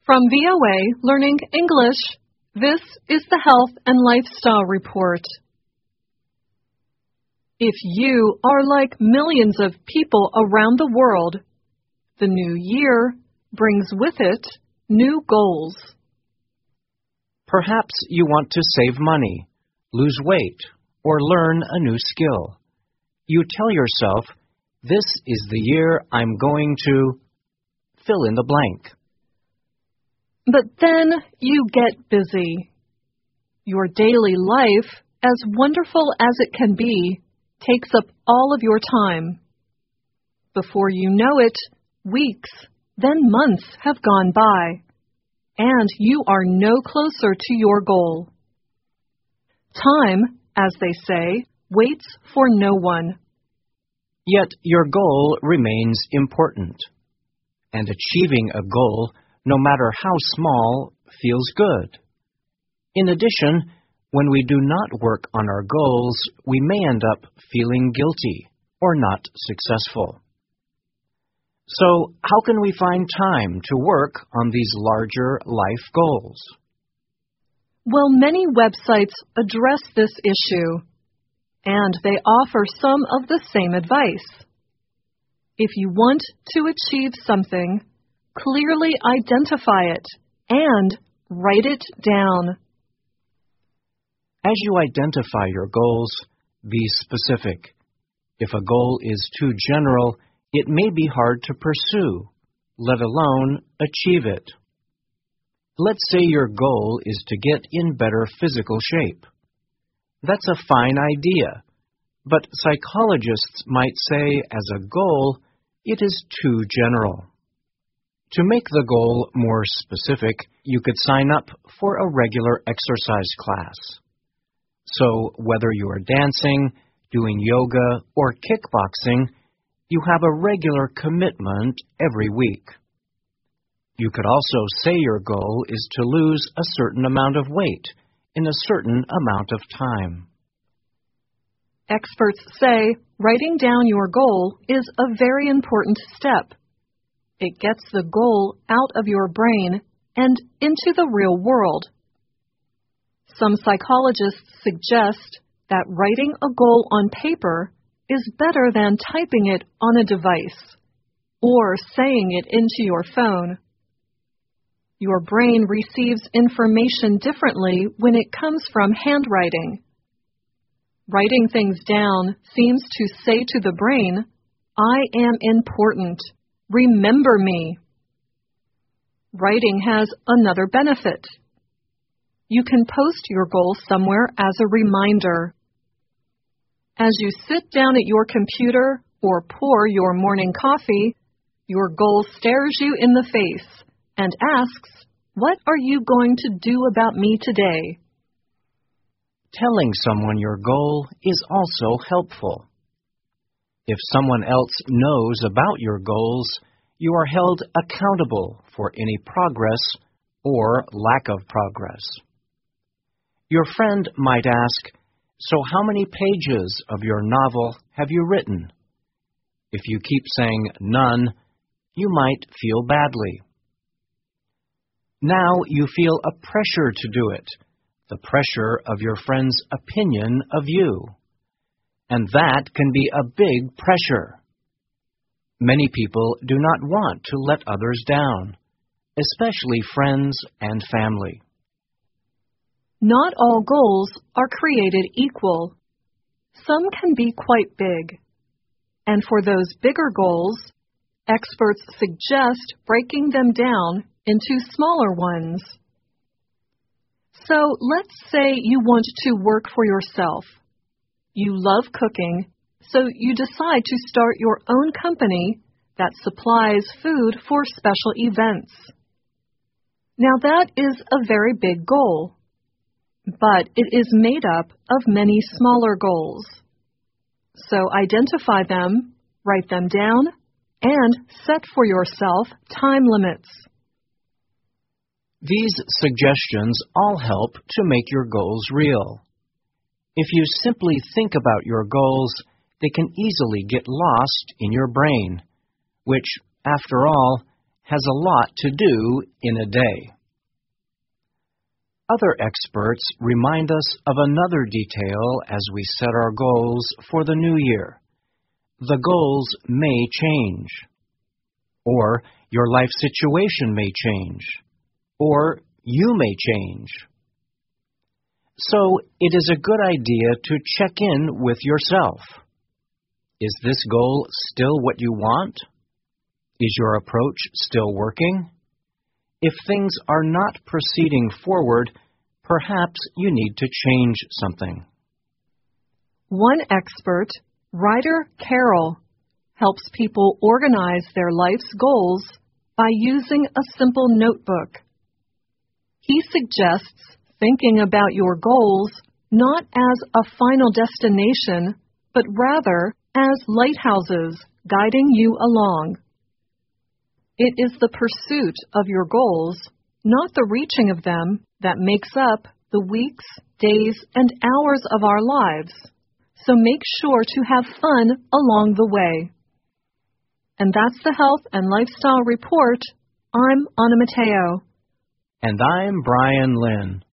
From VOA Learning English, this is the Health and Lifestyle Report. If you are like millions of people around the world, the new year brings with it new goals. Perhaps you want to save money, lose weight, or learn a new skill. You tell yourself, this is the year I'm going to fill in the blank. But then you get busy. Your daily life, as wonderful as it can be, takes up all of your time. Before you know it, weeks, then months have gone by, and you are no closer to your goal. Time, as they say, waits for no one. Yet your goal remains important, and achieving a goal, no matter how small, feels good. In addition, when we do not work on our goals, we may end up feeling guilty or not successful. So, how can we find time to work on these larger life goals? Well, many websites address this issue, and they offer some of the same advice. If you want to achieve something, clearly identify it and write it down. As you identify your goals, be specific. If a goal is too general, it may be hard to pursue, let alone achieve it. Let's say your goal is to get in better physical shape. That's a fine idea, but psychologists might say as a goal, it is too general. To make the goal more specific, you could sign up for a regular exercise class. So whether you are dancing, doing yoga, or kickboxing, you have a regular commitment every week. You could also say your goal is to lose a certain amount of weight in a certain amount of time. Experts say writing down your goal is a very important step. It gets the goal out of your brain and into the real world. Some psychologists suggest that writing a goal on paper is better than typing it on a device or saying it into your phone. Your brain receives information differently when it comes from handwriting. Writing things down seems to say to the brain, I am important. Remember me. Writing has another benefit. You can post your goal somewhere as a reminder. As you sit down at your computer or pour your morning coffee, your goal stares you in the face and asks, what are you going to do about me today? Telling someone your goal is also helpful. If someone else knows about your goals, you are held accountable for any progress or lack of progress. Your friend might ask, so how many pages of your novel have you written? If you keep saying none, you might feel badly. Now you feel a pressure to do it, the pressure of your friend's opinion of you. And that can be a big pressure. Many people do not want to let others down, especially friends and family. Not all goals are created equal. Some can be quite big. And for those bigger goals, experts suggest breaking them down into smaller ones. So let's say you want to work for yourself. You love cooking, so you decide to start your own company that supplies food for special events. Now that is a very big goal, but it is made up of many smaller goals. So identify them, write them down, and set for yourself time limits. These suggestions all help to make your goals real. If you simply think about your goals, they can easily get lost in your brain, which, after all, has a lot to do in a day. Other experts remind us of another detail as we set our goals for the new year. The goals may change, or your life situation may change, or you may change. So it is a good idea to check in with yourself. Is this goal still what you want? Is your approach still working? If things are not proceeding forward, perhaps you need to change something. One expert, Ryder Carroll, helps people organize their life's goals by using a simple notebook. He suggests thinking about your goals not as a final destination, but rather as lighthouses guiding you along. It is the pursuit of your goals, not the reaching of them, that makes up the weeks, days, and hours of our lives. So make sure to have fun along the way. And that's the Health and Lifestyle Report. I'm Anna Matteo. And I'm Brian Lynn.